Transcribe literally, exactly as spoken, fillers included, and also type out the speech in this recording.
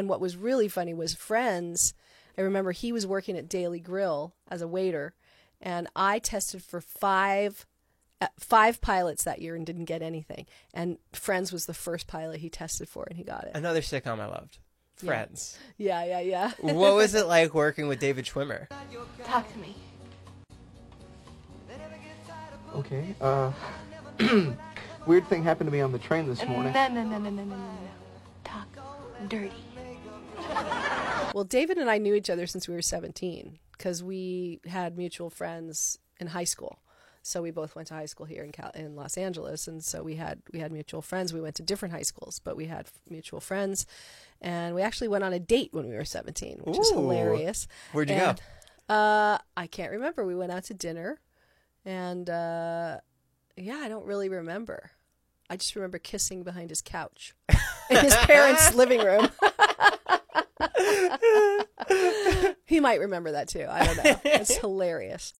then what was really funny was Friends. I remember he was working at Daily Grill as a waiter, and I tested for five uh, five pilots that year and didn't get anything. And Friends was the first pilot he tested for, and he got it. Another sitcom I loved. Friends. Yeah, yeah, yeah. yeah. What was it like working with David Schwimmer? Talk to me. Okay. Uh, weird thing happened to me on the train this morning. No, no, no, no, no, no, no, no. Talk dirty. Well, David and I knew each other since we were seventeen because we had mutual friends in high school. So we both went to high school here in Cal- in Los Angeles, and so we had we had mutual friends. We went to different high schools, but we had mutual friends, and we actually went on a date when we were seventeen, which Ooh. is hilarious. Where'd you and, go? Uh, I can't remember. We went out to dinner, and uh, yeah, I don't really remember. I just remember kissing behind his couch in his parents' living room. He might remember that too. I don't know. It's hilarious.